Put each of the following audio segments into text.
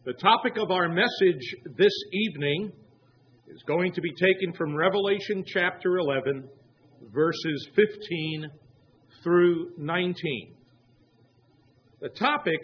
The topic of our message this evening is going to be taken from Revelation chapter 11, verses 15 through 19. The topic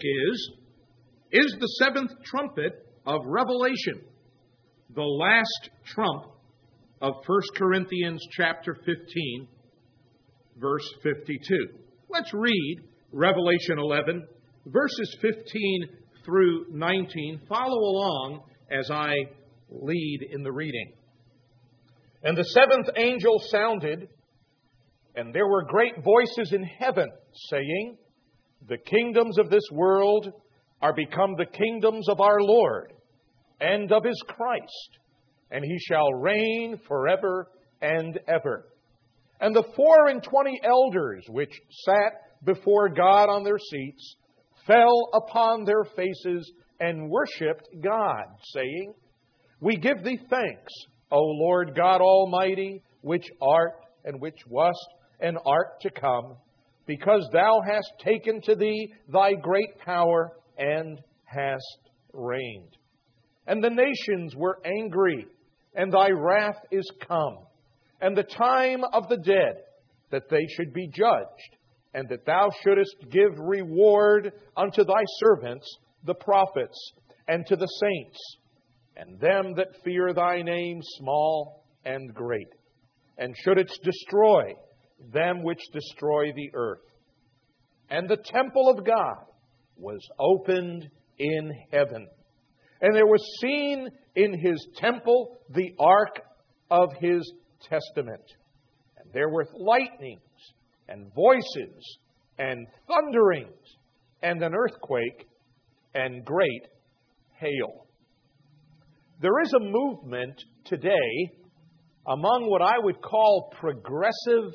is the seventh trumpet of Revelation the last trump of 1 Corinthians chapter 15, verse 52. Let's read Revelation 11, verses 15 through 19. Follow along as I lead in the reading. And the seventh angel sounded, and there were great voices in heaven, saying, The kingdoms of this world are become the kingdoms of our Lord and of His Christ, and He shall reign forever and ever. And the 24 elders which sat before God on their seats fell upon their faces and worshipped God, saying, We give Thee thanks, O Lord God Almighty, which art and which wast and art to come, because Thou hast taken to Thee Thy great power and hast reigned. And the nations were angry, and Thy wrath is come, and the time of the dead, that they should be judged, and that Thou shouldest give reward unto Thy servants, the prophets, and to the saints, and them that fear Thy name, small and great, and shouldest destroy them which destroy the earth. And the temple of God was opened in heaven, and there was seen in His temple the ark of His testament. And there were lightnings, and voices, and thunderings, and an earthquake, and great hail. There is a movement today among what I would call progressive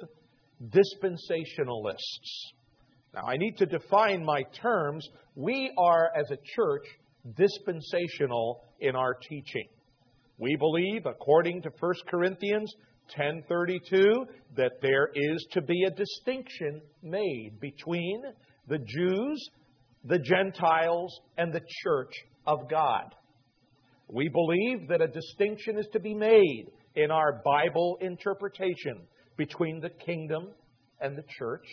dispensationalists. Now, I need to define my terms. We are, as a church, dispensational in our teaching. We believe, according to 1 Corinthians 10:32, that there is to be a distinction made between the Jews, the Gentiles, and the church of God. We believe that a distinction is to be made in our Bible interpretation between the kingdom and the church,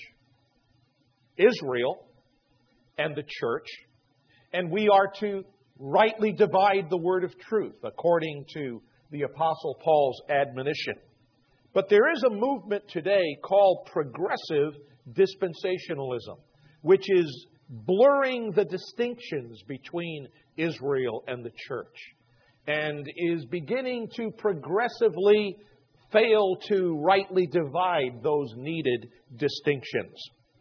Israel and the church, and we are to rightly divide the word of truth according to the Apostle Paul's admonition. But there is a movement today called progressive dispensationalism, which is blurring the distinctions between Israel and the church, and is beginning to progressively fail to rightly divide those needed distinctions.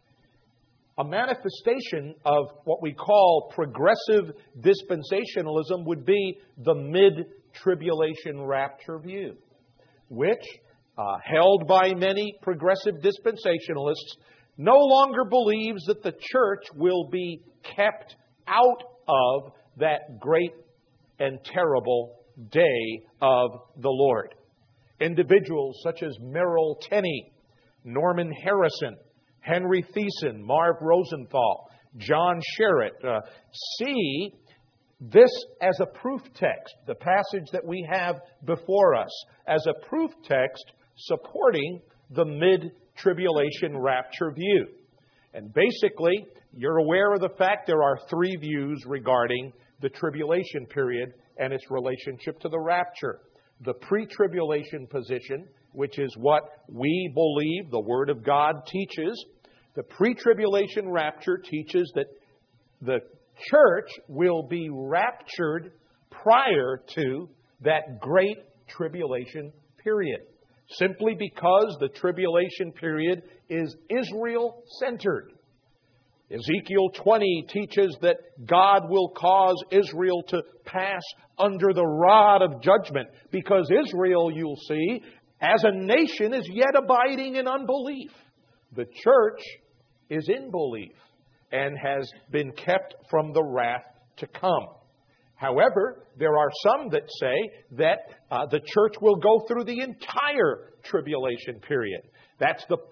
A manifestation of what we call progressive dispensationalism would be the mid-tribulation rapture view, which, held by many progressive dispensationalists, no longer believes that the church will be kept out of that great and terrible day of the Lord. Individuals such as Merrill Tenney, Norman Harrison, Henry Thiessen, Marv Rosenthal, John Sherritt, see this as a proof text, the passage that we have before us, as a proof text supporting the mid-tribulation rapture view. And basically, you're aware of the fact there are three views regarding the tribulation period and its relationship to the rapture. The pre-tribulation position, which is what we believe the Word of God teaches. The pre-tribulation rapture teaches that the church will be raptured prior to that great tribulation period, simply because the tribulation period is Israel-centered. Ezekiel 20 teaches that God will cause Israel to pass under the rod of judgment, because Israel, you'll see, as a nation is yet abiding in unbelief. The church is in belief and has been kept from the wrath to come. However, there are some that say that the church will go through the entire tribulation period. That's the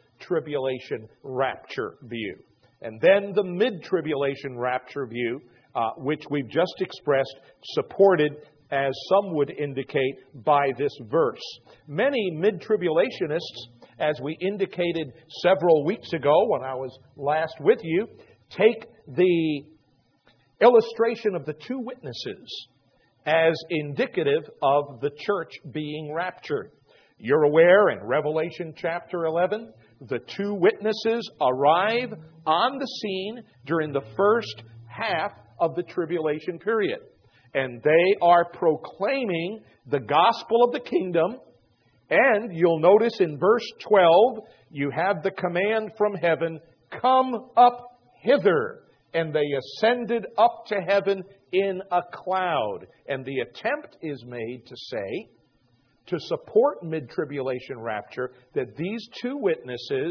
post-tribulation rapture view. And then the mid-tribulation rapture view which we've just expressed, supported, as some would indicate, by this verse. Many mid-tribulationists, as we indicated several weeks ago when I was last with you, take the illustration of the two witnesses as indicative of the church being raptured. You're aware in Revelation chapter 11, the two witnesses arrive on the scene during the first half of the tribulation period. And they are proclaiming the gospel of the kingdom. And you'll notice in verse 12, you have the command from heaven, "Come up hither." And they ascended up to heaven in a cloud. And the attempt is made to say, to support mid-tribulation rapture, that these two witnesses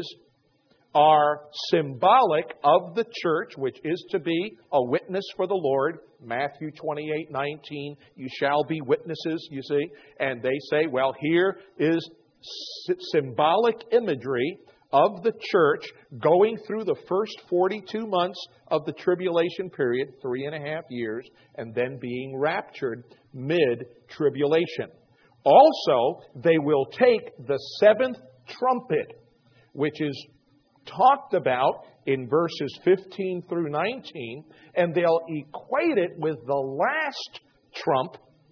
are symbolic of the church, which is to be a witness for the Lord. Matthew 28:19, you shall be witnesses, you see. And they say, well, here is symbolic imagery of the church going through the first 42 months of the tribulation period, 3.5 years, and then being raptured mid-tribulation. Also, they will take the seventh trumpet, which is talked about in verses 15 through 19, and they'll equate it with the last trump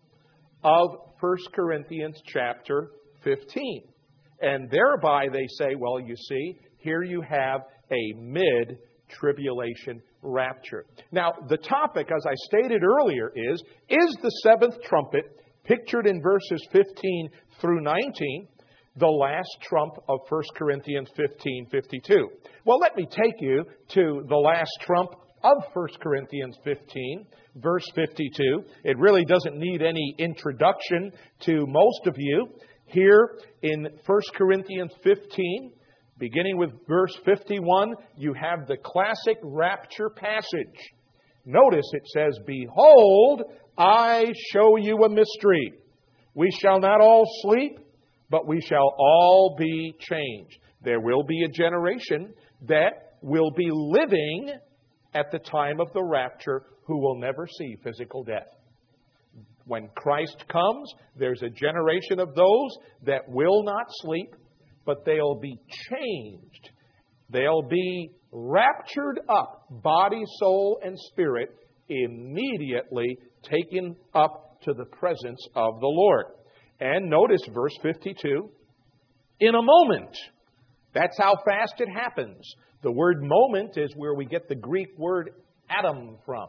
of 1 Corinthians chapter 15. And thereby they say, well, you see, here you have a mid-tribulation rapture. Now, the topic, as I stated earlier, is the seventh trumpet, pictured in verses 15 through 19, the last trump of 1 Corinthians 15:52. Well, let me take you to the last trump of 1 Corinthians 15, verse 52. It really doesn't need any introduction to most of you. Here in 1 Corinthians 15, beginning with verse 51, you have the classic rapture passage. Notice it says, "Behold, I show you a mystery. We shall not all sleep, but we shall all be changed." There will be a generation that will be living at the time of the rapture who will never see physical death. When Christ comes, there's a generation of those that will not sleep, but they'll be changed. They'll be raptured up, body, soul, and spirit, immediately taken up to the presence of the Lord. And notice verse 52, in a moment. That's how fast it happens. The word moment is where we get the Greek word atom from.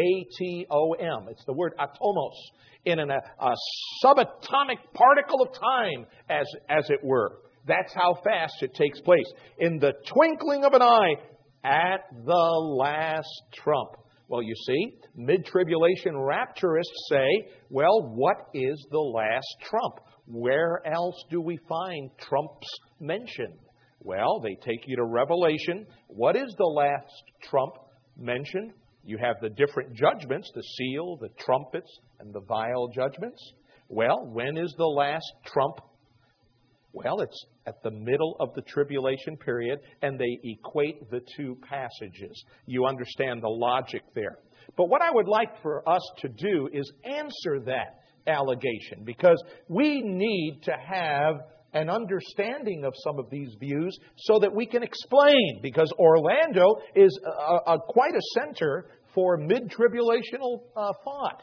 A-T-O-M. It's the word atomos. In a subatomic particle of time, as it were. That's how fast it takes place. In the twinkling of an eye, at the last trump. Well, you see, mid-tribulation rapturists say, well, what is the last trump? Where else do we find trumps mentioned? Well, they take you to Revelation. What is the last trump mentioned? You have the different judgments, the seal, the trumpets, and the vial judgments. Well, when is the last trump? Well, it's at the middle of the tribulation period, and they equate the two passages. You understand the logic there. But what I would like for us to do is answer that allegation, because we need to have an understanding of some of these views so that we can explain, because Orlando is quite a center for mid-tribulational thought.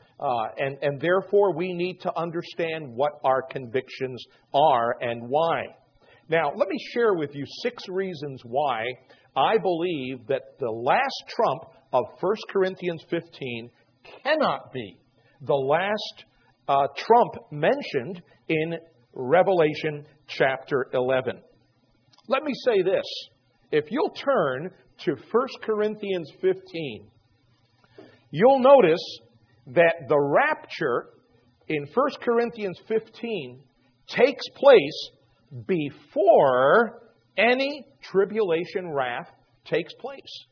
And therefore, we need to understand what our convictions are and why. Now, let me share with you 6 reasons why I believe that the last trump of 1 Corinthians 15 cannot be the last trump mentioned in Revelation chapter 11. Let me say this. If you'll turn to 1 Corinthians 15, you'll notice that the rapture in 1 Corinthians 15 takes place before any tribulation wrath takes place.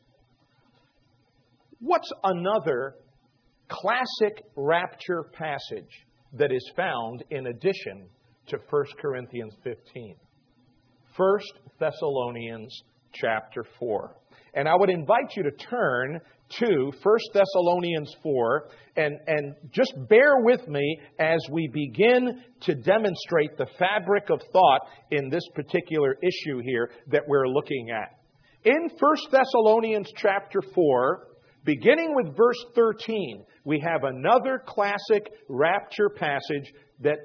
What's another classic rapture passage that is found in addition to 1 Corinthians 15? 1 Thessalonians chapter 4. And I would invite you to turn to 1 Thessalonians 4, and just bear with me as we begin to demonstrate the fabric of thought in this particular issue here that we're looking at. In 1 Thessalonians chapter 4, beginning with verse 13, we have another classic rapture passage that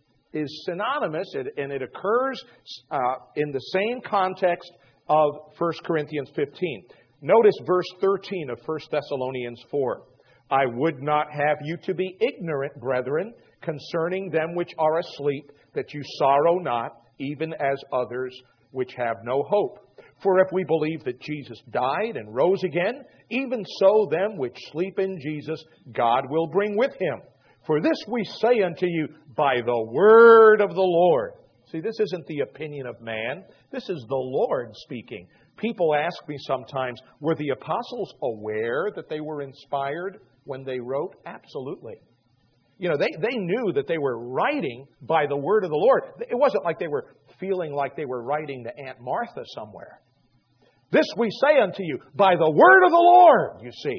is synonymous, and it occurs in the same context of 1 Corinthians 15. Notice verse 13 of 1 Thessalonians 4. I would not have you to be ignorant, brethren, concerning them which are asleep, that you sorrow not, even as others which have no hope. For if we believe that Jesus died and rose again, even so them which sleep in Jesus God will bring with Him. For this we say unto you by the word of the Lord. See, this isn't the opinion of man. This is the Lord speaking. People ask me sometimes, were the apostles aware that they were inspired when they wrote? Absolutely. You know, they knew that they were writing by the word of the Lord. It wasn't like they were feeling like they were writing to Aunt Martha somewhere. This we say unto you by the word of the Lord, you see,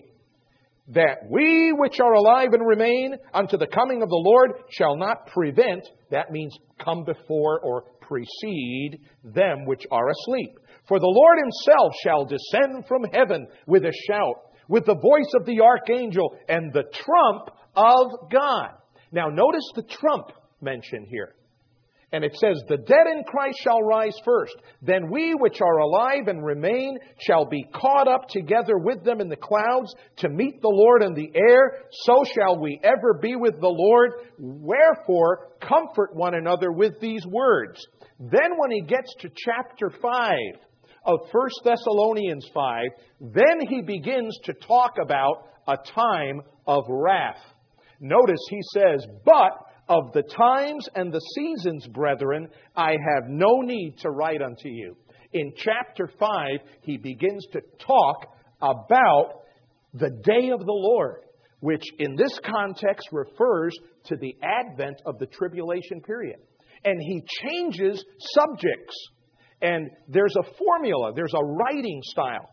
that we which are alive and remain unto the coming of the Lord shall not prevent, that means come before or precede, them which are asleep. For the Lord Himself shall descend from heaven with a shout, with the voice of the archangel, and the trump of God. Now notice the trump mentioned here. And it says, the dead in Christ shall rise first. Then we which are alive and remain shall be caught up together with them in the clouds to meet the Lord in the air. So shall we ever be with the Lord. Wherefore, comfort one another with these words. Then when he gets to chapter 5 of 1 Thessalonians 5, then he begins to talk about a time of wrath. Notice he says, but of the times and the seasons, brethren, I have no need to write unto you. In chapter 5, he begins to talk about the day of the Lord, which in this context refers to the advent of the tribulation period. And he changes subjects. And there's a formula, there's a writing style.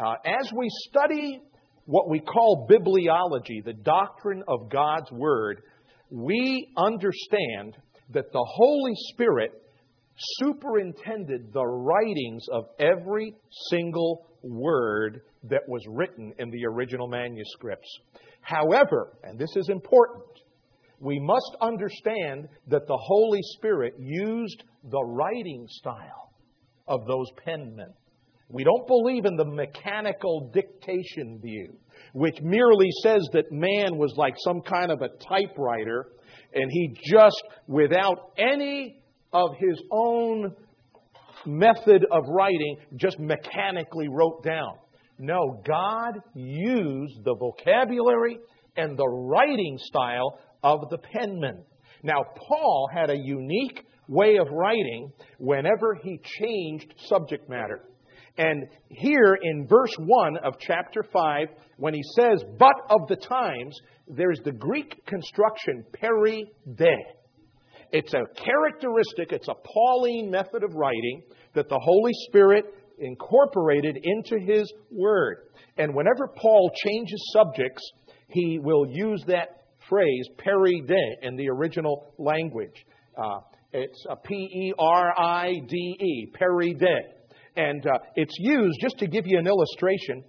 As we study what we call bibliology, the doctrine of God's Word, we understand that the Holy Spirit superintended the writings of every single word that was written in the original manuscripts. However, and this is important, we must understand that the Holy Spirit used the writing style of those penmen. We don't believe in the mechanical dictation view, which merely says that man was like some kind of a typewriter and he just, without any of his own method of writing, just mechanically wrote down. No, God used the vocabulary and the writing style of the penman. Now, Paul had a unique way of writing whenever he changed subject matter. And here in verse 1 of chapter 5, when he says, but of the times, there's the Greek construction, peri de. It's a characteristic, it's a Pauline method of writing that the Holy Spirit incorporated into His Word. And whenever Paul changes subjects, he will use that phrase, peri de, in the original language. It's a P-E-R-I-D-E, peri de. And it's used, just to give you an illustration,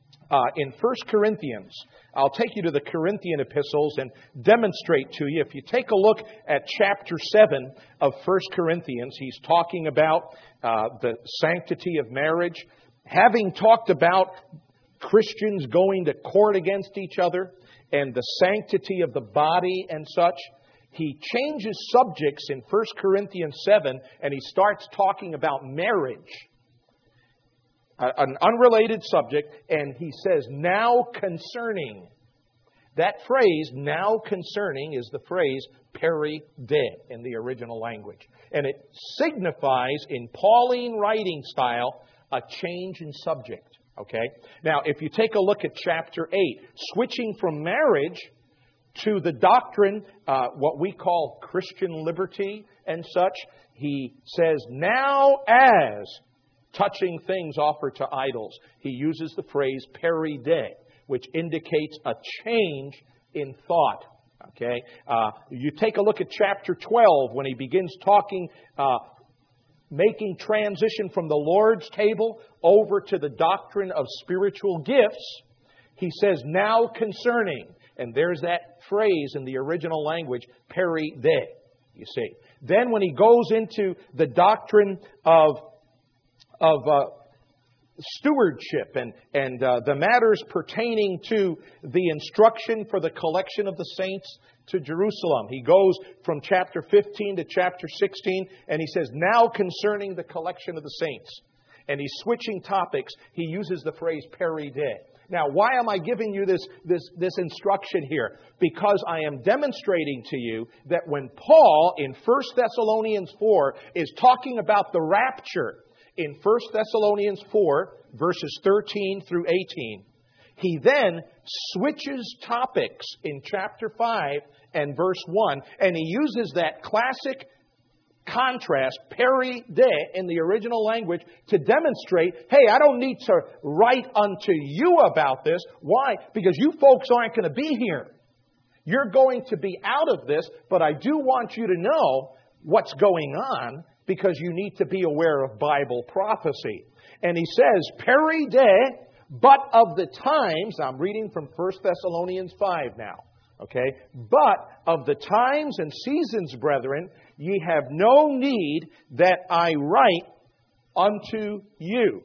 in 1 Corinthians. I'll take you to the Corinthian epistles and demonstrate to you. If you take a look at chapter 7 of 1 Corinthians, he's talking about the sanctity of marriage. Having talked about Christians going to court against each other and the sanctity of the body and such, he changes subjects in 1 Corinthians 7 and he starts talking about marriage. An unrelated subject, and he says, now concerning. That phrase, now concerning, is the phrase peri de in the original language. And it signifies, in Pauline writing style, a change in subject. Okay? Now, if you take a look at chapter 8, switching from marriage to the doctrine, what we call Christian liberty and such, he says, now as touching things offered to idols. He uses the phrase peri de. which indicates a change in thought. Okay, you take a look at chapter 12 when he begins talking, making transition from the Lord's table over to the doctrine of spiritual gifts. He says, now concerning, and there's that phrase in the original language, peri de, you see. Then when he goes into the doctrine of stewardship and the matters pertaining to the instruction for the collection of the saints to Jerusalem. He goes from chapter 15 to chapter 16, and he says, now concerning the collection of the saints. And he's switching topics. He uses the phrase peri de. Now, why am I giving you this instruction here? Because I am demonstrating to you that when Paul in 1 Thessalonians 4 is talking about the rapture, in 1 Thessalonians 4, verses 13 through 18, he then switches topics in chapter 5 and verse 1, and he uses that classic contrast, peri de, in the original language to demonstrate, hey, I don't need to write unto you about this. Why? Because you folks aren't going to be here. You're going to be out of this, but I do want you to know what's going on, because you need to be aware of Bible prophecy. And he says, peri de, but of the times, I'm reading from 1 Thessalonians 5 now, okay? But of the times and seasons, brethren, ye have no need that I write unto you.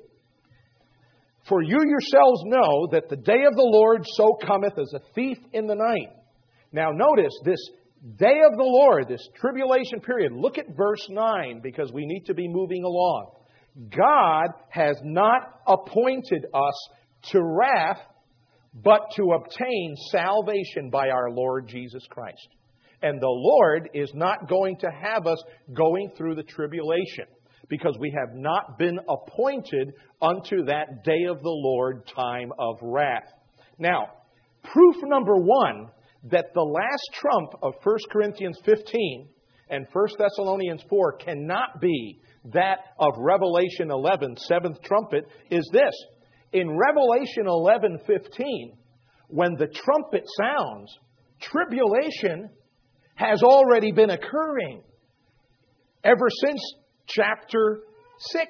For you yourselves know that the day of the Lord so cometh as a thief in the night. Now notice this day of the Lord, this tribulation period. Look at verse 9, because we need to be moving along. God has not appointed us to wrath, but to obtain salvation by our Lord Jesus Christ. And the Lord is not going to have us going through the tribulation, because we have not been appointed unto that day of the Lord time of wrath. Now, proof number one that the last trump of 1 Corinthians 15 and 1 Thessalonians 4 cannot be that of Revelation 11, seventh trumpet, is this. In Revelation 11:15, when the trumpet sounds, tribulation has already been occurring ever since chapter 6.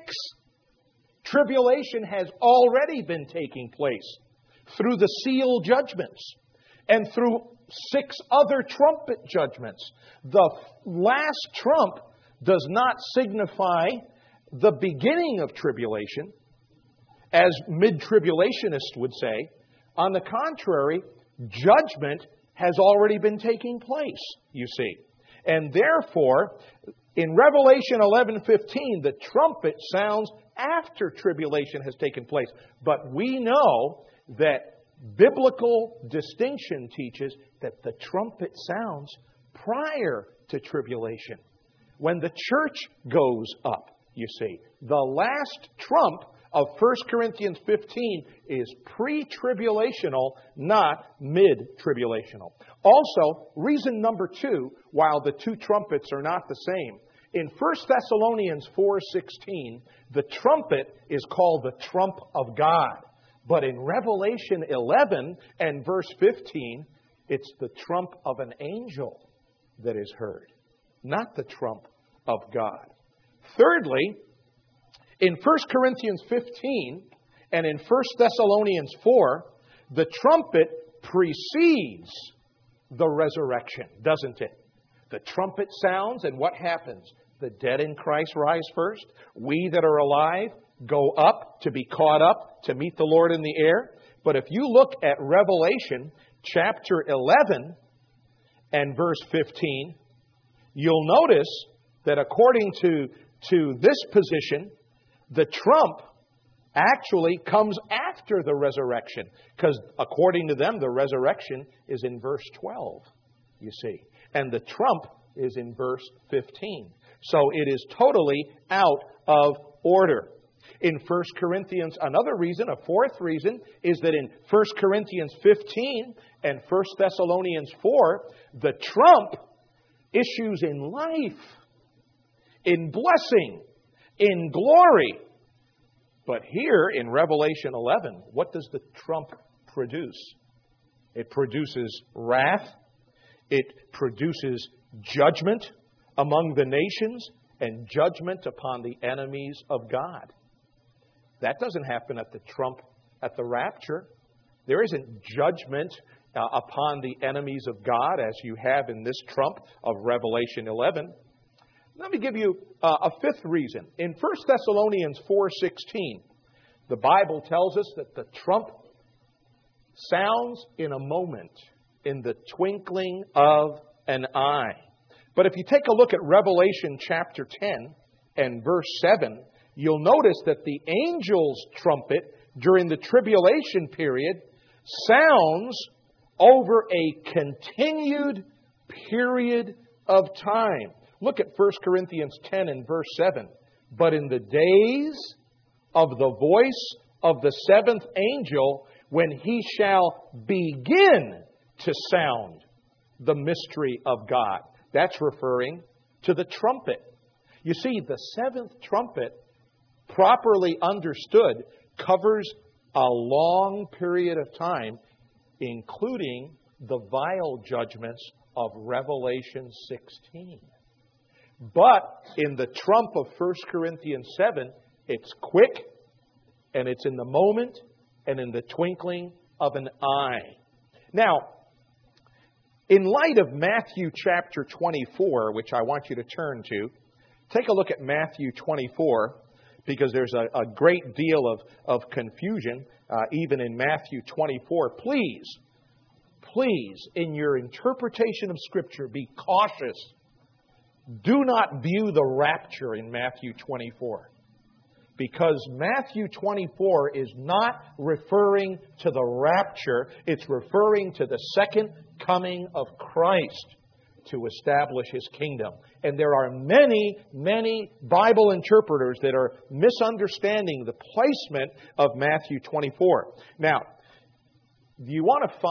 Tribulation has already been taking place through the seal judgments and through 6 other trumpet judgments. The last trump does not signify the beginning of tribulation, as mid-tribulationists would say. On the contrary, judgment has already been taking place, you see. And therefore, in Revelation 11:15, the trumpet sounds after tribulation has taken place. But we know that biblical distinction teaches that the trumpet sounds prior to tribulation, when the church goes up, you see. The last trump of 1 Corinthians 15 is pre-tribulational, not mid-tribulational. Also, reason number 2, while the 2 trumpets are not the same, in 1 Thessalonians 4:16, the trumpet is called the trump of God. But in Revelation 11 and verse 15, it's the trump of an angel that is heard, not the trump of God. Thirdly, in 1 Corinthians 15 and in 1 Thessalonians 4, the trumpet precedes the resurrection, doesn't it? The trumpet sounds, and what happens? The dead in Christ rise first. We that are alive go up to be caught up to meet the Lord in the air. But if you look at Revelation chapter 11 and verse 15, you'll notice that according to this position, the trump actually comes after the resurrection. Because according to them, the resurrection is in verse 12, you see. And the trump is in verse 15. So it is totally out of order. In 1 Corinthians, another reason, a fourth reason, is that in 1 Corinthians 15 and 1 Thessalonians 4, the trump issues in life, in blessing, in glory. But here in Revelation 11, what does the trump produce? It produces wrath. It produces judgment among the nations and judgment upon the enemies of God. That doesn't happen at the rapture. There isn't judgment upon the enemies of God as you have in this trump of Revelation 11. Let me give you a fifth reason. In 1 Thessalonians 4:16, the Bible tells us that the trump sounds in a moment, in the twinkling of an eye. But if you take a look at Revelation chapter 10 and verse 7, you'll notice that the angel's trumpet during the tribulation period sounds over a continued period of time. Look at 1 Corinthians 10 and verse 7. But in the days of the voice of the seventh angel, when he shall begin to sound the mystery of God. That's referring to the trumpet. You see, the seventh trumpet, properly understood, covers a long period of time, including the vial judgments of Revelation 16. But in the trump of 1 Corinthians 7, it's quick, and it's in the moment, and in the twinkling of an eye. Now, in light of Matthew chapter 24, which I want you to turn to, take a look at Matthew 24, because there's a great deal of confusion even in Matthew 24. Please, in your interpretation of Scripture, be cautious. Do not view the rapture in Matthew 24. Because Matthew 24 is not referring to the rapture. It's referring to the second coming of Christ to establish His kingdom. And there are many, many Bible interpreters that are misunderstanding the placement of Matthew 24. Now, do you want to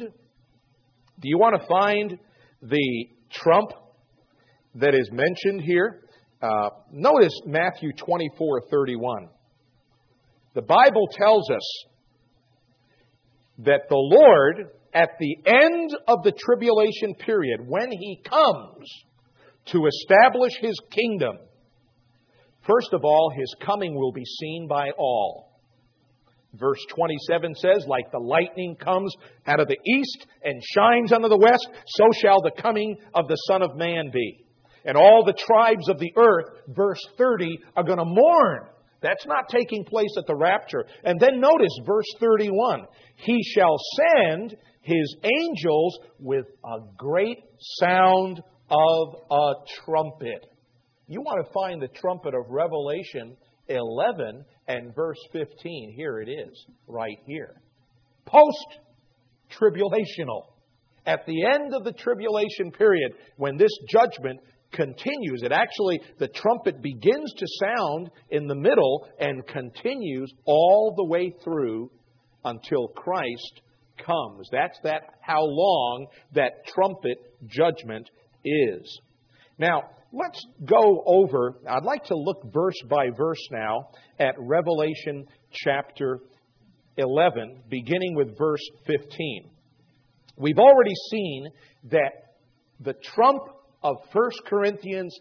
find the trump that is mentioned here? Notice Matthew 24:31. The Bible tells us that the Lord, at the end of the tribulation period, when He comes to establish His kingdom, first of all, His coming will be seen by all. Verse 27 says, like the lightning comes out of the east and shines unto the west, so shall the coming of the Son of Man be. And all the tribes of the earth, verse 30, are going to mourn. That's not taking place at the rapture. And then notice verse 31. He shall send His angels with a great sound of a trumpet. You want to find the trumpet of Revelation 11 and verse 15. Here it is, right here. Post-tribulational. At the end of the tribulation period, when this judgment continues. The trumpet begins to sound in the middle and continues all the way through until Christ comes. That's how long that trumpet judgment is. Now, let's go over, I'd like to look verse by verse now at Revelation chapter 11, beginning with verse 15. We've already seen that the trump of 1 Corinthians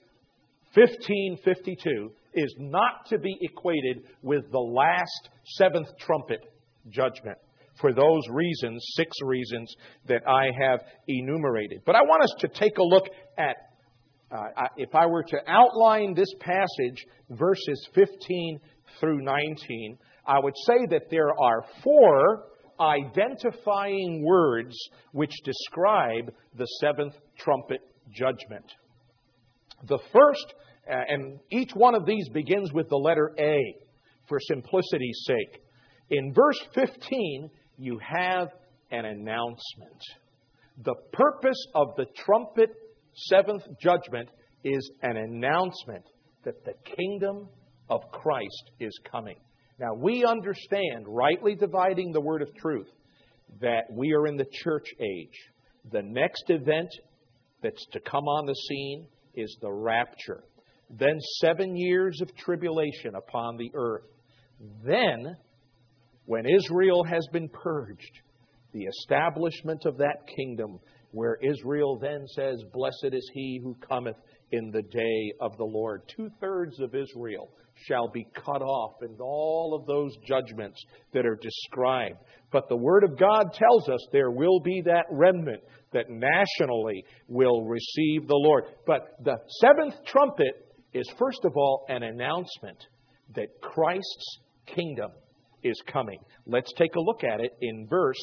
15:52 is not to be equated with the last seventh trumpet judgment for those reasons, 6 reasons that I have enumerated. But I want us to take a look at, if I were to outline this passage, verses 15 through 19, I would say that there are 4 identifying words which describe the seventh trumpet judgment. The first, and each one of these begins with the letter A for simplicity's sake. In verse 15, you have an announcement. The purpose of the trumpet seventh judgment is an announcement that the kingdom of Christ is coming. Now, we understand, rightly dividing the word of truth, that we are in the church age. The next event that's to come on the scene is the rapture. Then 7 years of tribulation upon the earth. Then, when Israel has been purged, the establishment of that kingdom, where Israel then says, "Blessed is he who cometh in the day of the Lord." 2/3 of Israel shall be cut off in all of those judgments that are described. But the Word of God tells us there will be that remnant that nationally will receive the Lord. But the seventh trumpet is, first of all, an announcement that Christ's kingdom is coming. Let's take a look at it in verse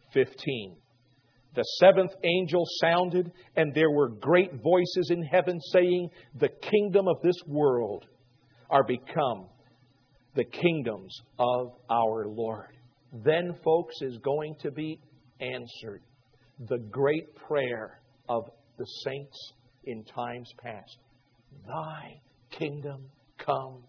15. The seventh angel sounded, and there were great voices in heaven saying, "The kingdom of this world are become the kingdoms of our Lord." Then, folks, is going to be answered the great prayer of the saints in times past. Thy kingdom come,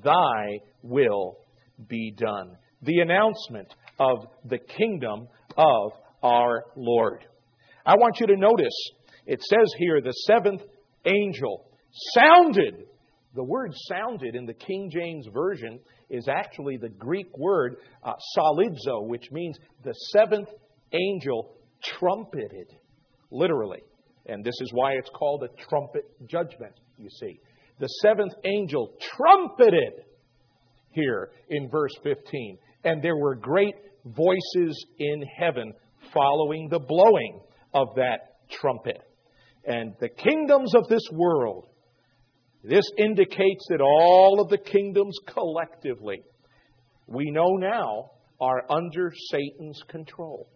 thy will be done. The announcement of the kingdom of our Lord. I want you to notice, it says here, the seventh angel sounded. The word sounded in the King James Version is actually the Greek word solidzo, which means the seventh angel trumpeted, literally. And this is why it's called a trumpet judgment, you see. The seventh angel trumpeted here in verse 15. And there were great voices in heaven following the blowing of that trumpet. And the kingdoms of this world, this indicates that all of the kingdoms collectively, we know now, are under Satan's control.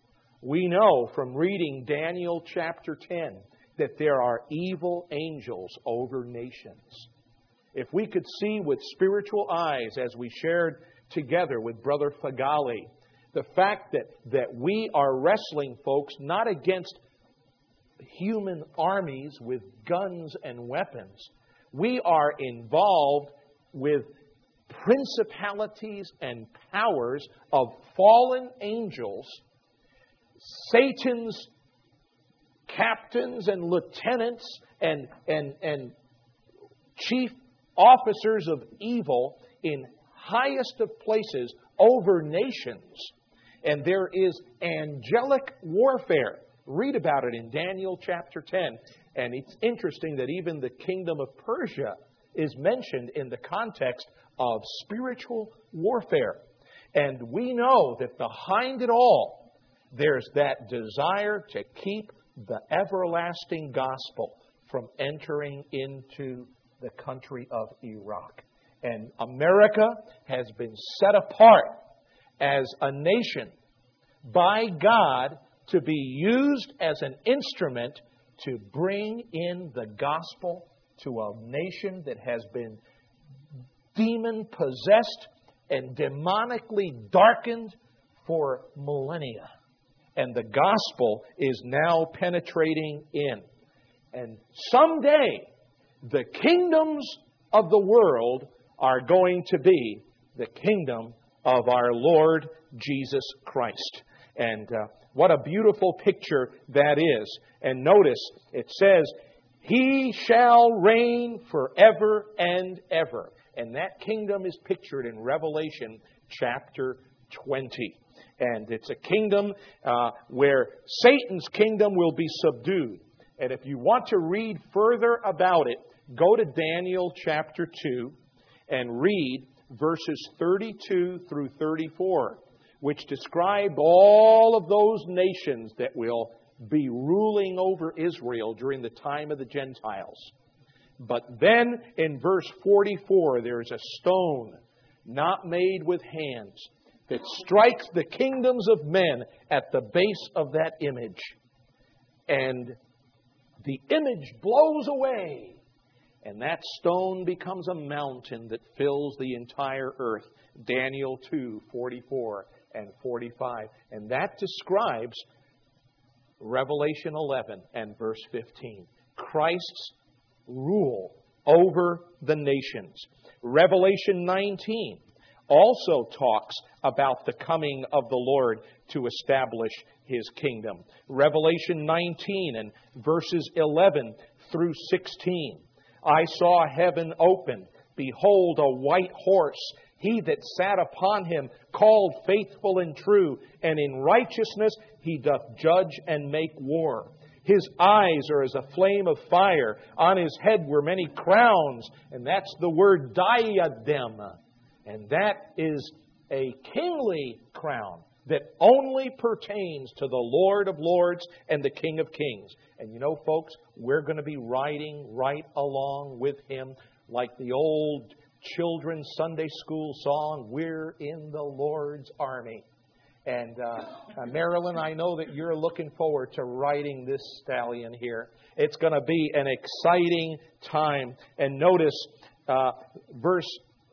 We know from reading Daniel chapter 10 that there are evil angels over nations. If we could see with spiritual eyes, as we shared together with Brother Fagali, the fact that we are wrestling, folks, not against human armies with guns and weapons. We are involved with principalities and powers of fallen angels, Satan's captains and lieutenants and chief officers of evil in highest of places over nations. And there is angelic warfare. Read about it in Daniel chapter 10. And it's interesting that even the kingdom of Persia is mentioned in the context of spiritual warfare. And we know that behind it all, there's that desire to keep the everlasting gospel from entering into the country of Iraq. And America has been set apart as a nation by God to be used as an instrument to bring in the gospel to a nation that has been demon-possessed and demonically darkened for millennia. And the gospel is now penetrating in. And someday, the kingdoms of the world are going to be the kingdom of our Lord Jesus Christ. And what a beautiful picture that is. And notice, it says, He shall reign forever and ever. And that kingdom is pictured in Revelation chapter 20. And it's a kingdom where Satan's kingdom will be subdued. And if you want to read further about it, go to Daniel chapter 2 and read verses 32 through 34, which describe all of those nations that will be ruling over Israel during the time of the Gentiles. But then in verse 44, there is a stone not made with hands that strikes the kingdoms of men at the base of that image. And the image blows away. And that stone becomes a mountain that fills the entire earth. Daniel 2, 44 and 45. And that describes Revelation 11 and verse 15. Christ's rule over the nations. Revelation 19 also talks about the coming of the Lord to establish His kingdom. Revelation 19 and verses 11 through 16. I saw heaven open. Behold, a white horse. He that sat upon him, called faithful and true, and in righteousness he doth judge and make war. His eyes are as a flame of fire. On his head were many crowns. And that's the word diadem. And that is a kingly crown that only pertains to the Lord of Lords and the King of Kings. And you know, folks, we're going to be riding right along with Him like the old children's Sunday school song, "We're in the Lord's Army." And Marilyn, I know that you're looking forward to riding this stallion here. It's going to be an exciting time. And notice verse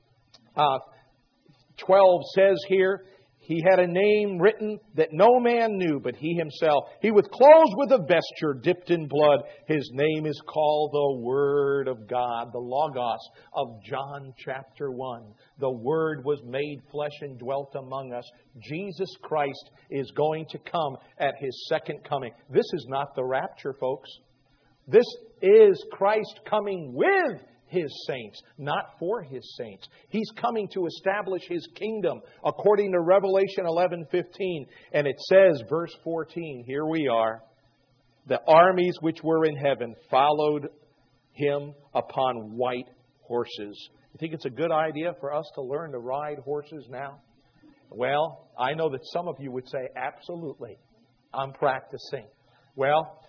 12 says here, He had a name written that no man knew but He Himself. He was clothed with a vesture dipped in blood. His name is called the Word of God, the Logos of John chapter 1. The Word was made flesh and dwelt among us. Jesus Christ is going to come at His second coming. This is not the rapture, folks. This is Christ coming with His saints, not for His saints. He's coming to establish His kingdom according to Revelation 11:15. And it says, verse 14, here we are, the armies which were in heaven followed Him upon white horses. You think it's a good idea for us to learn to ride horses now? Well, I know that some of you would say, absolutely, I'm practicing. Well,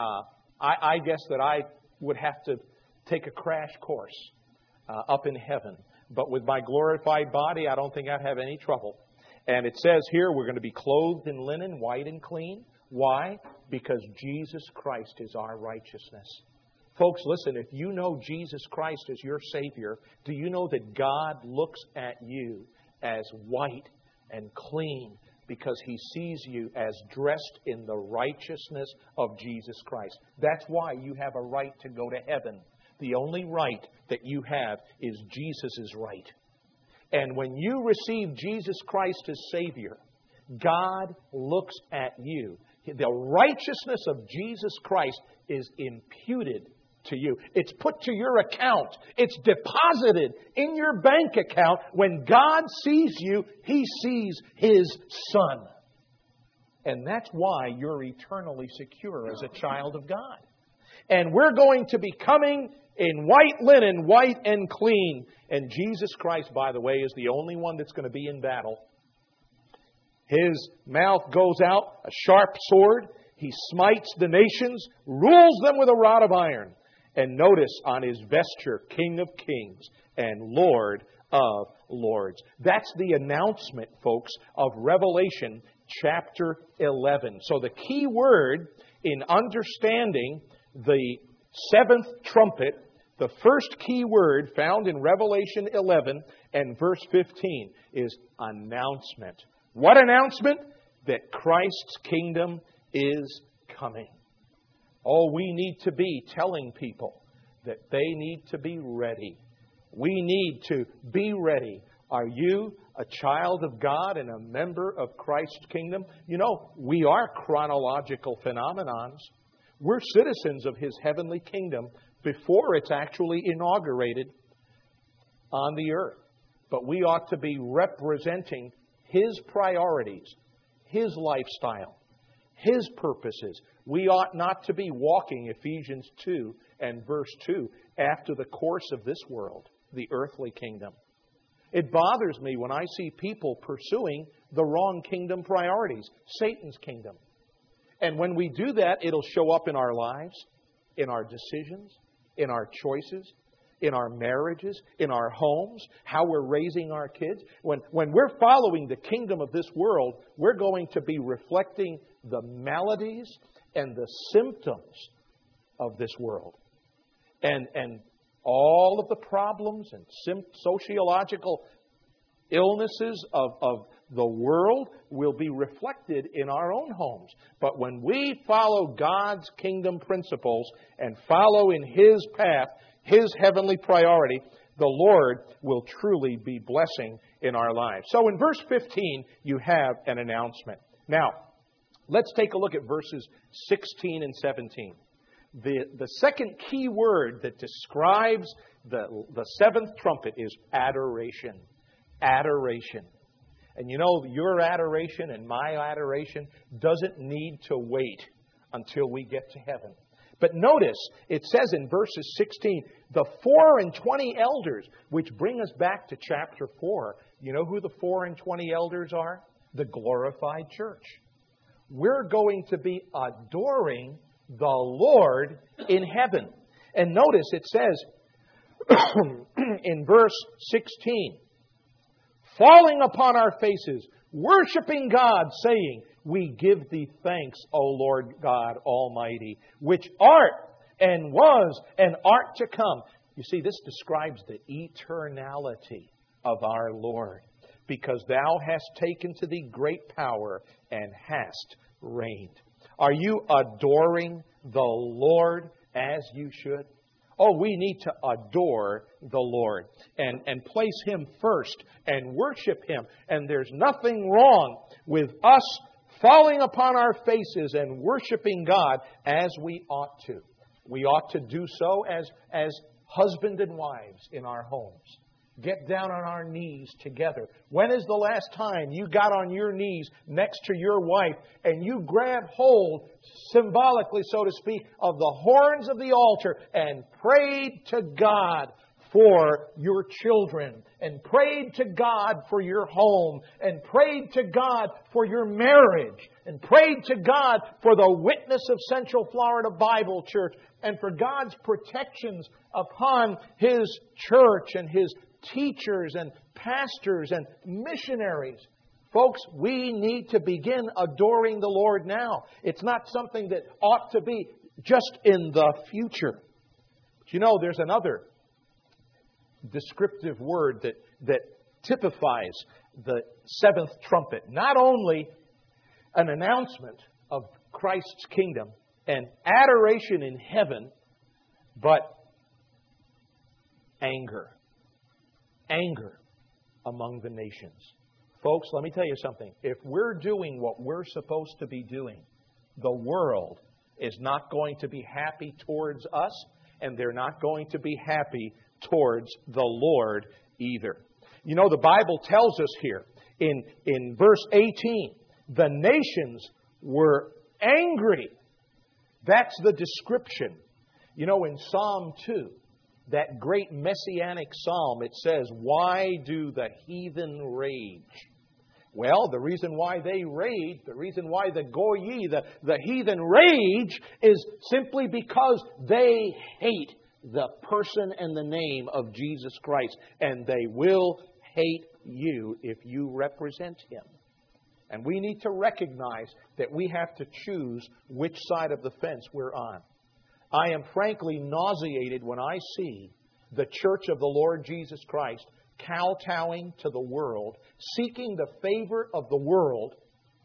I guess that I would have to take a crash course up in heaven. But with my glorified body, I don't think I'd have any trouble. And it says here we're going to be clothed in linen, white and clean. Why? Because Jesus Christ is our righteousness. Folks, listen, if you know Jesus Christ as your Savior, do you know that God looks at you as white and clean because He sees you as dressed in the righteousness of Jesus Christ? That's why you have a right to go to heaven. The only right that you have is Jesus' right. And when you receive Jesus Christ as Savior, God looks at you. The righteousness of Jesus Christ is imputed to you. It's put to your account. It's deposited in your bank account. When God sees you, He sees His Son. And that's why you're eternally secure as a child of God. And we're going to be coming in white linen, white and clean. And Jesus Christ, by the way, is the only one that's going to be in battle. His mouth goes out, a sharp sword. He smites the nations, rules them with a rod of iron. And notice on His vesture, King of Kings and Lord of Lords. That's the announcement, folks, of Revelation chapter 11. So the key word in understanding the seventh trumpet, the first key word found in Revelation 11 and verse 15 is announcement. What announcement? That Christ's kingdom is coming. Oh, we need to be telling people that they need to be ready. We need to be ready. Are you a child of God and a member of Christ's kingdom? You know, we are chronological phenomenons. We're citizens of His heavenly kingdom before it's actually inaugurated on the earth. But we ought to be representing His priorities, His lifestyle, His purposes. We ought not to be walking, Ephesians 2 and verse 2, after the course of this world, the earthly kingdom. It bothers me when I see people pursuing the wrong kingdom priorities, Satan's kingdom. And when we do that, it'll show up in our lives, in our decisions, in our choices, in our marriages, in our homes, how we're raising our kids. When we're following the kingdom of this world, we're going to be reflecting the maladies and the symptoms of this world. And all of the problems and sociological illnesses of the world will be reflected in our own homes. But when we follow God's kingdom principles and follow in His path, His heavenly priority, the Lord will truly be blessing in our lives. So in verse 15, you have an announcement. Now, let's take a look at verses 16 and 17. The second key word that describes the seventh trumpet is adoration. adoration. And you know, your adoration and my adoration doesn't need to wait until we get to heaven. But notice, it says in verses 16, the 24 elders, which bring us back to chapter 4. You know who the 24 elders are? The glorified church. We're going to be adoring the Lord in heaven. And notice it says in verse 16, falling upon our faces, worshiping God, saying, we give thee thanks, O Lord God Almighty, which art and was and art to come. You see, this describes the eternality of our Lord. Because thou hast taken to thee great power and hast reigned. Are you adoring the Lord as you should? Oh, we need to adore the Lord and place Him first and worship Him. And there's nothing wrong with us falling upon our faces and worshiping God as we ought to. We ought to do so as husband and wives in our homes. Get down on our knees together. When is the last time you got on your knees next to your wife and you grabbed hold, symbolically so to speak, of the horns of the altar and prayed to God for your children and prayed to God for your home and prayed to God for your marriage and prayed to God for the witness of Central Florida Bible Church and for God's protections upon His church and His teachers and pastors and missionaries. Folks, we need to begin adoring the Lord now. It's not something that ought to be just in the future. But you know, there's another descriptive word that typifies the seventh trumpet. Not only an announcement of Christ's kingdom and adoration in heaven, but anger. Anger among the nations. Folks, let me tell you something. If we're doing what we're supposed to be doing, the world is not going to be happy towards us, and they're not going to be happy towards the Lord either. You know, the Bible tells us here in verse 18, the nations were angry. That's the description. You know, in Psalm 2, that great messianic psalm, it says, why do the heathen rage? Well, the reason why they rage, the reason why the goyi, the heathen rage, is simply because they hate the person and the name of Jesus Christ. And they will hate you if you represent Him. And we need to recognize that we have to choose which side of the fence we're on. I am frankly nauseated when I see the church of the Lord Jesus Christ kowtowing to the world, seeking the favor of the world,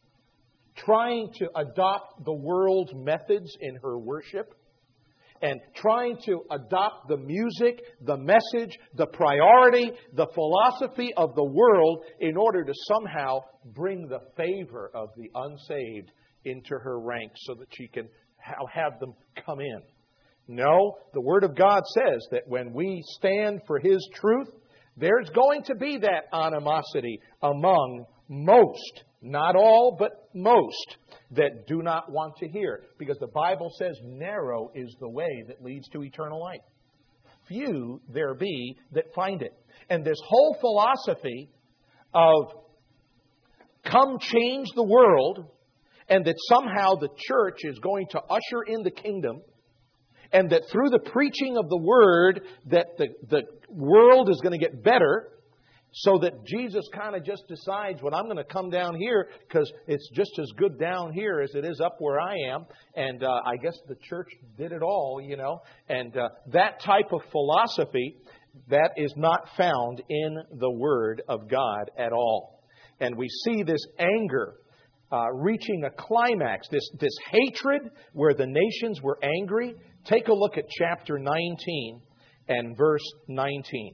trying to adopt the world's methods in her worship, and trying to adopt the music, the message, the priority, the philosophy of the world in order to somehow bring the favor of the unsaved into her ranks so that she can have them come in. No, the Word of God says that when we stand for His truth, there's going to be that animosity among most, not all, but most, that do not want to hear. Because the Bible says narrow is the way that leads to eternal life. Few there be that find it. And this whole philosophy of come change the world, and that somehow the church is going to usher in the kingdom, and that through the preaching of the Word that the world is going to get better, so that Jesus kind of just decides, well, I'm going to come down here because it's just as good down here as it is up where I am. And I guess the church did it all, you know. And that type of philosophy, that is not found in the Word of God at all. And we see this anger reaching a climax, this hatred where the nations were angry. Take a look at chapter 19 and verse 19.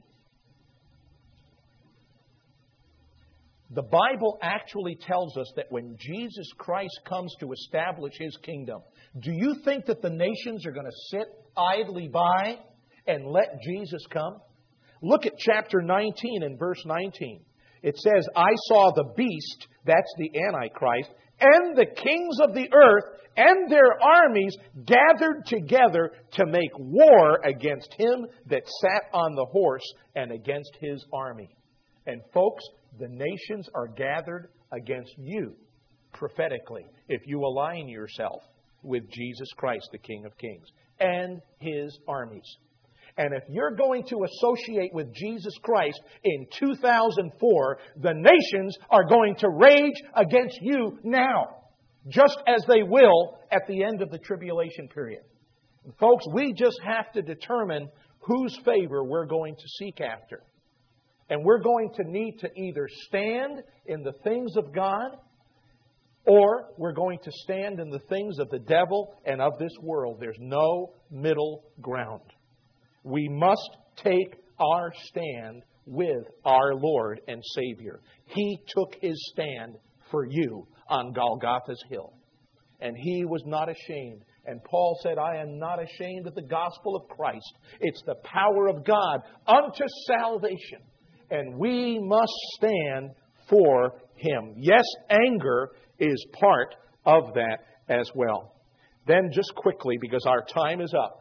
The Bible actually tells us that when Jesus Christ comes to establish His kingdom, do you think that the nations are going to sit idly by and let Jesus come? Look at chapter 19 and verse 19. It says, I saw the beast, that's the Antichrist, and the kings of the earth and their armies gathered together to make war against him that sat on the horse and against his army. And folks, the nations are gathered against you prophetically if you align yourself with Jesus Christ, the King of Kings, and His armies. And if you're going to associate with Jesus Christ in 2004, the nations are going to rage against you now, just as they will at the end of the tribulation period. And folks, we just have to determine whose favor we're going to seek after. And we're going to need to either stand in the things of God, or we're going to stand in the things of the devil and of this world. There's no middle ground. We must take our stand with our Lord and Savior. He took His stand for you on Golgotha's hill. And He was not ashamed. And Paul said, I am not ashamed of the gospel of Christ. It's the power of God unto salvation. And we must stand for Him. Yes, anger is part of that as well. Then just quickly, because our time is up,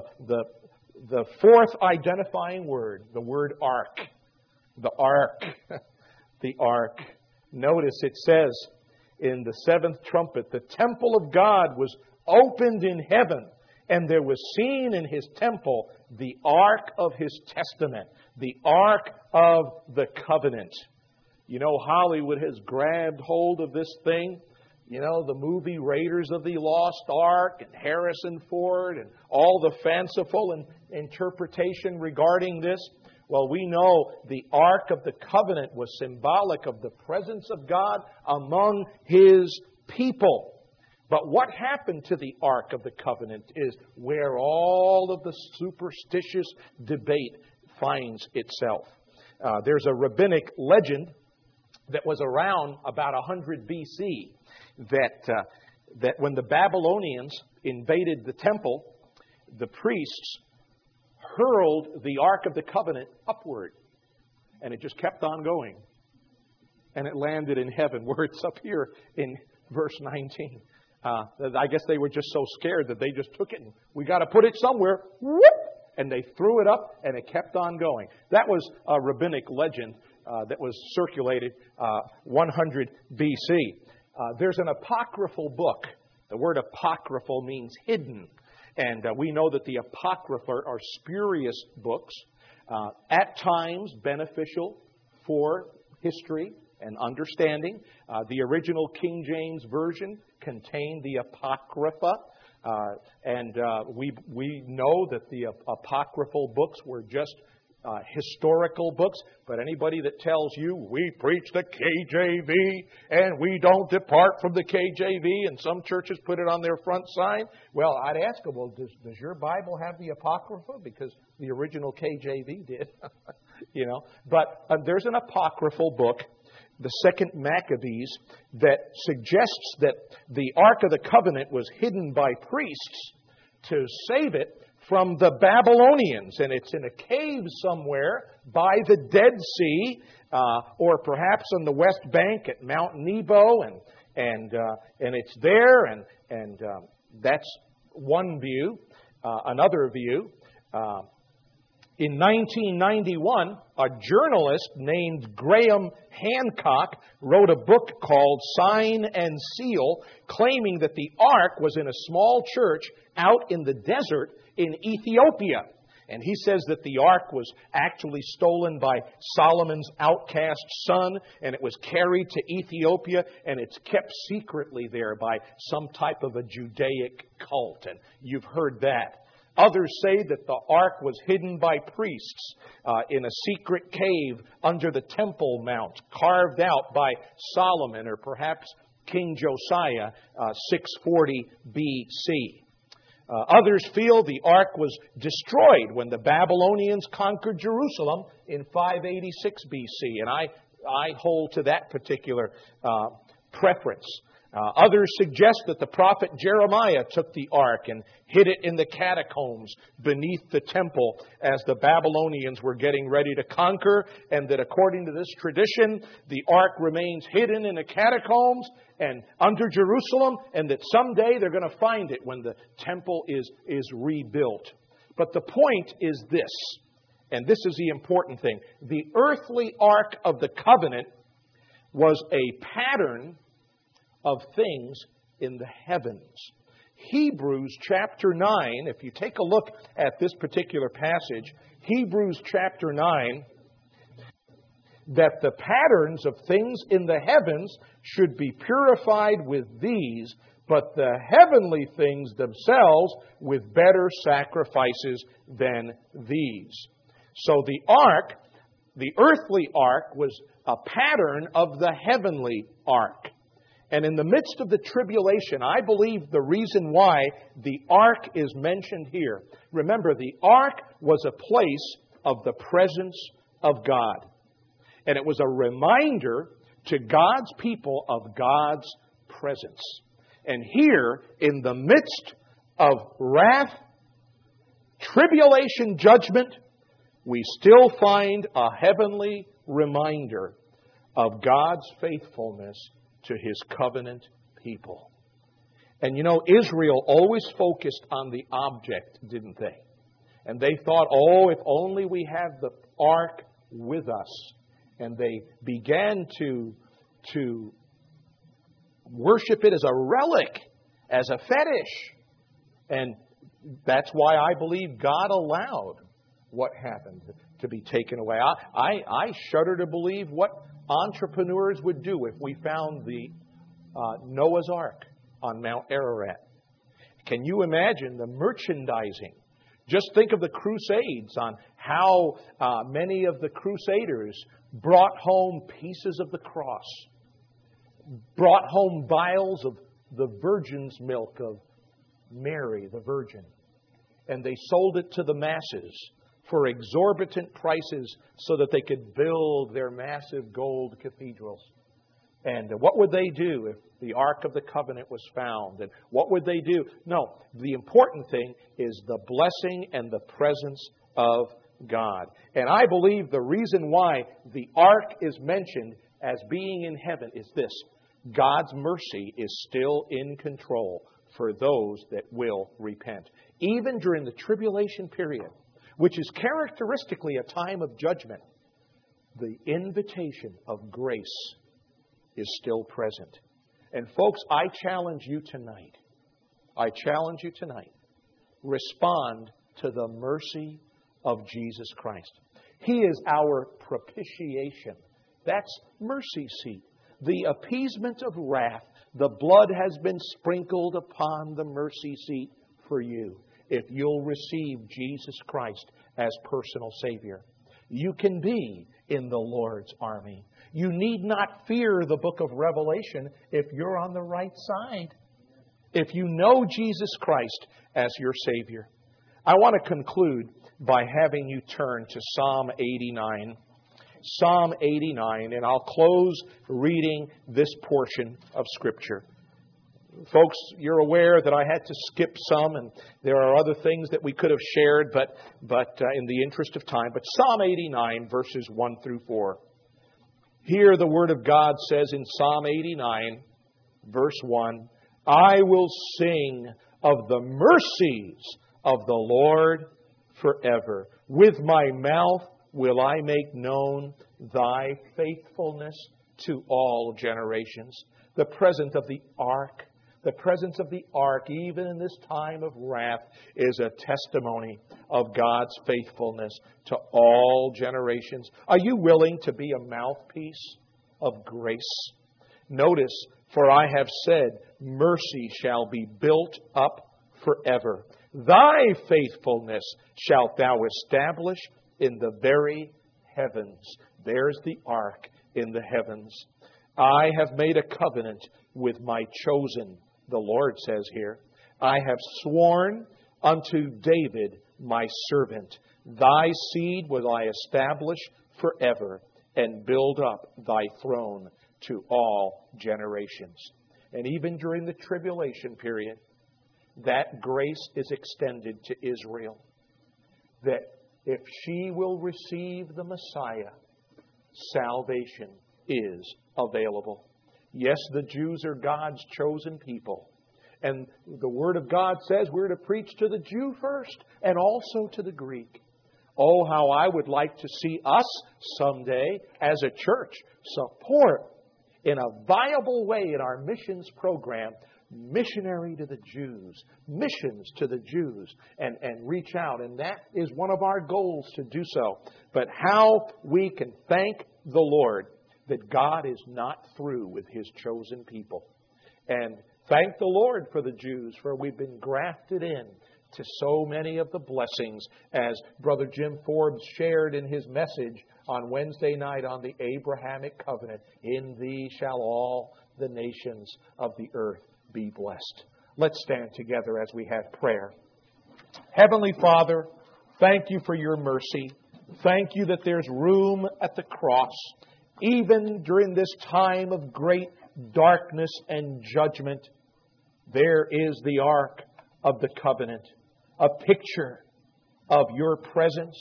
the fourth identifying word, the word ark. The ark. The ark. Notice it says in the seventh trumpet, the temple of God was opened in heaven, and there was seen in His temple the ark of His testament, the ark of the covenant. You know, Hollywood has grabbed hold of this thing. You know, the movie Raiders of the Lost Ark and Harrison Ford and all the fanciful interpretation regarding this. Well, we know the Ark of the Covenant was symbolic of the presence of God among His people. But what happened to the Ark of the Covenant is where all of the superstitious debate finds itself. There's a rabbinic legend that was around about 100 B.C. that when the Babylonians invaded the temple, the priests hurled the Ark of the Covenant upward. And it just kept on going. And it landed in heaven, where it's up here in verse 19. I guess they were just so scared that they just took it. And we got to put it somewhere. Whoop! And they threw it up, and it kept on going. That was a rabbinic legend that was circulated 100 B.C. There's an apocryphal book. The word apocryphal means hidden. And we know that the apocrypha are spurious books, at times beneficial for history and understanding. The original King James Version contained the apocrypha. And we know that the apocryphal books were just historical books, but anybody that tells you we preach the KJV and we don't depart from the KJV, and some churches put it on their front sign, well, I'd ask them, well, does your Bible have the Apocrypha? Because the original KJV did. You know, but there's an apocryphal book, the Second Maccabees, that suggests that the Ark of the Covenant was hidden by priests to save it from the Babylonians, and it's in a cave somewhere by the Dead Sea, or perhaps on the West Bank at Mount Nebo, and it's there, and that's one view. Another view, in 1991, a journalist named Graham Hancock wrote a book called Sign and Seal, claiming that the ark was in a small church out in the desert in Ethiopia. And he says that the ark was actually stolen by Solomon's outcast son, and it was carried to Ethiopia, and it's kept secretly there by some type of a Judaic cult. And you've heard that. Others say that the ark was hidden by priests in a secret cave under the Temple Mount, carved out by Solomon or perhaps King Josiah, 640 B.C. Others feel the ark was destroyed when the Babylonians conquered Jerusalem in 586 B.C. And I hold to that particular preference. Others suggest that the prophet Jeremiah took the ark and hid it in the catacombs beneath the temple as the Babylonians were getting ready to conquer, and that according to this tradition, the ark remains hidden in the catacombs and under Jerusalem, and that someday they're going to find it when the temple is rebuilt. But the point is this, and this is the important thing. The earthly ark of the covenant was a pattern of things in the heavens. Hebrews chapter 9, if you take a look at this particular passage, Hebrews chapter 9, that the patterns of things in the heavens should be purified with these, but the heavenly things themselves with better sacrifices than these. So the ark, the earthly ark, was a pattern of the heavenly ark. And in the midst of the tribulation, I believe the reason why the ark is mentioned here. Remember, the ark was a place of the presence of God. And it was a reminder to God's people of God's presence. And here, in the midst of wrath, tribulation, judgment, we still find a heavenly reminder of God's faithfulness to His covenant people. And you know, Israel always focused on the object, didn't they? And they thought, oh, if only we have the ark with us. And they began to worship it as a relic, as a fetish. And that's why I believe God allowed what happened to be taken away. I shudder to believe what entrepreneurs would do if we found the Noah's Ark on Mount Ararat. Can you imagine the merchandising? Just think of the Crusades, on how many of the Crusaders brought home pieces of the cross, brought home vials of the Virgin's milk of Mary, the Virgin, and they sold it to the masses for exorbitant prices so that they could build their massive gold cathedrals. And what would they do if the Ark of the Covenant was found? And what would they do? No, the important thing is the blessing and the presence of God. And I believe the reason why the Ark is mentioned as being in heaven is this: God's mercy is still in control for those that will repent. Even during the tribulation period, which is characteristically a time of judgment, the invitation of grace is still present. And folks, I challenge you tonight. Respond to the mercy of Jesus Christ. He is our propitiation. That's mercy seat. The appeasement of wrath. The blood has been sprinkled upon the mercy seat for you. If you'll receive Jesus Christ as personal Savior, you can be in the Lord's army. You need not fear the book of Revelation if you're on the right side. If you know Jesus Christ as your Savior. I want to conclude by having you turn to Psalm 89. Psalm 89, and I'll close reading this portion of Scripture. Folks, you're aware that I had to skip some, and there are other things that we could have shared, but in the interest of time. But Psalm 89, verses 1 through 4. Here the Word of God says in Psalm 89, verse 1, I will sing of the mercies of the Lord forever. With my mouth will I make known thy faithfulness to all generations. The presence of the ark, even in this time of wrath, is a testimony of God's faithfulness to all generations. Are you willing to be a mouthpiece of grace? Notice, for I have said, mercy shall be built up forever. Thy faithfulness shalt thou establish in the very heavens. There's the ark in the heavens. I have made a covenant with my chosen, the Lord says here. I have sworn unto David my servant. Thy seed will I establish forever and build up thy throne to all generations. And even during the tribulation period, that grace is extended to Israel. That if she will receive the Messiah, salvation is available. Yes, the Jews are God's chosen people. And the Word of God says we're to preach to the Jew first and also to the Greek. Oh, how I would like to see us someday as a church support in a viable way in our missions program, missionary to the Jews, missions to the Jews, and reach out. And that is one of our goals to do so. But how we can thank the Lord that God is not through with His chosen people. And thank the Lord for the Jews, for we've been grafted in to so many of the blessings, as Brother Jim Forbes shared in his message on Wednesday night on the Abrahamic covenant. In thee shall all the nations of the earth be blessed. Let's stand together as we have prayer. Heavenly Father, thank you for your mercy. Thank you that there's room at the cross, even during this time of great darkness and judgment. There is the Ark of the Covenant, a picture of your presence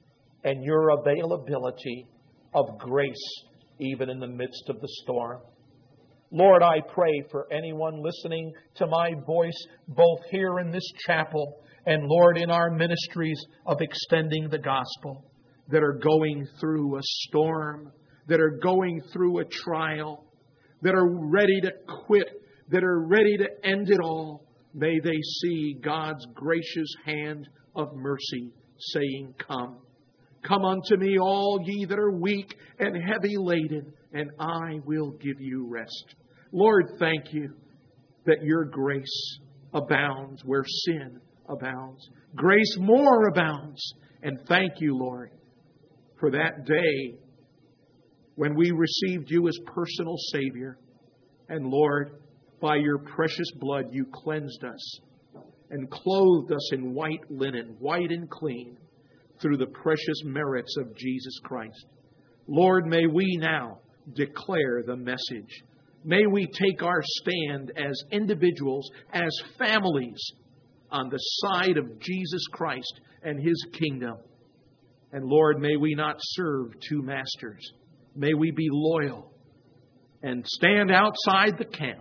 and your availability of grace, even in the midst of the storm. Lord, I pray for anyone listening to my voice, both here in this chapel and, Lord, in our ministries of extending the gospel, that are going through a storm, that are going through a trial, that are ready to quit, that are ready to end it all. May they see God's gracious hand of mercy saying, Come. Come unto me, all ye that are weak and heavy laden, and I will give you rest. Lord, thank you that your grace abounds where sin abounds. Grace more abounds. And thank you, Lord, for that day when we received you as personal Savior. And Lord, by your precious blood, you cleansed us and clothed us in white linen, white and clean, through the precious merits of Jesus Christ. Lord, may we now declare the message. May we take our stand as individuals, as families, on the side of Jesus Christ and His kingdom. And Lord, may we not serve two masters. May we be loyal and stand outside the camp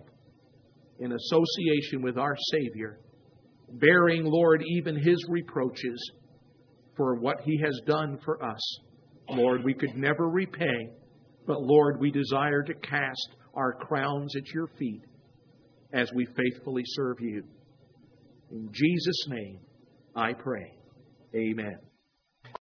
in association with our Savior, bearing, Lord, even His reproaches for what He has done for us. Lord, we could never repay, but Lord, we desire to cast our crowns at your feet as we faithfully serve you. In Jesus' name, I pray. Amen.